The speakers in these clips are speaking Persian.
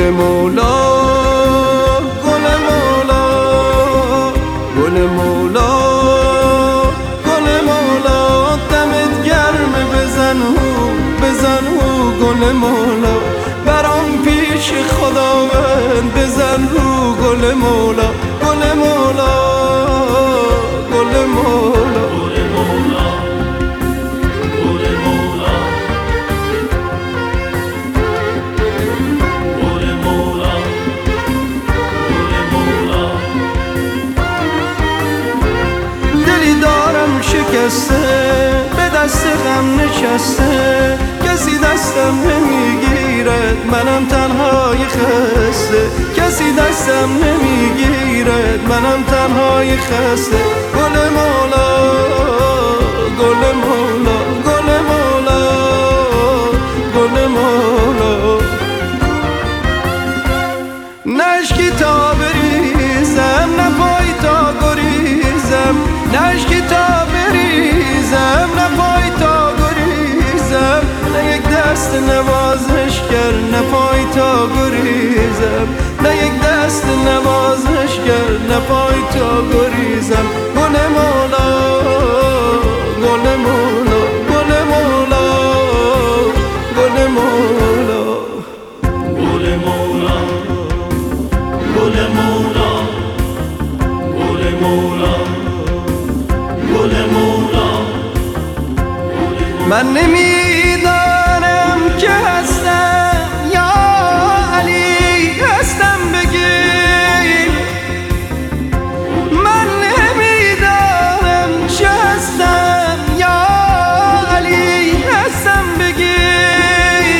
مولا گل مولا گل مولا گل مولا دمت گرمه بزن رو گل مولا برام پیش خداوند بزن رو گل مولا گل مولا گل مولا به دست غم نشسته کسی دستم نمیگیرد منم تنهای خسته کسی دستم نمیگیرد منم تنهای خسته گل مولا گل مولا گل مولا گل مولا نشکی تا بریزم نه پای تا گریزم نشکی تا بریزم نه پای تا گریزم نه یک دست نوازش کرد نه پای تا گریزم نه یک دست نوازش کرد نه پای تا گریزم گل مولا گل مولا گل مولا گل مولا گل مولا گل مولا گل مولا گل مولا من نمیدانم که هستم یا علی هستم بگیر من نمیدانم چه هستم یا علی هستم بگیر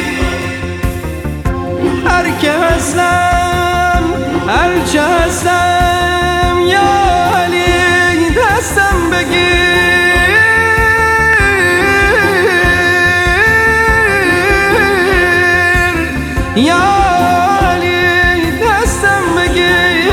هر که هستم هر چه هستم یا علی دستم بگیر یا علی دستم بگیر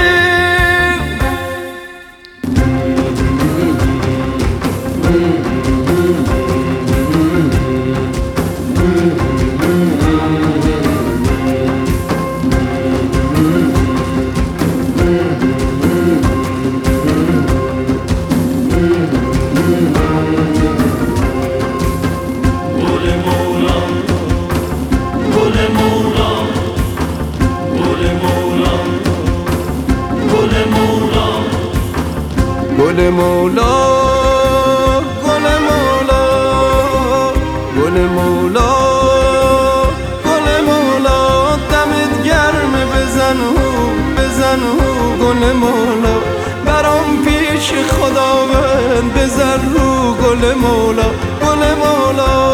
گل مولا گل مولا گل مولا گل مولا دمت گرمه بزن رو گل مولا برام پیش خداوند بزن رو گل مولا گل مولا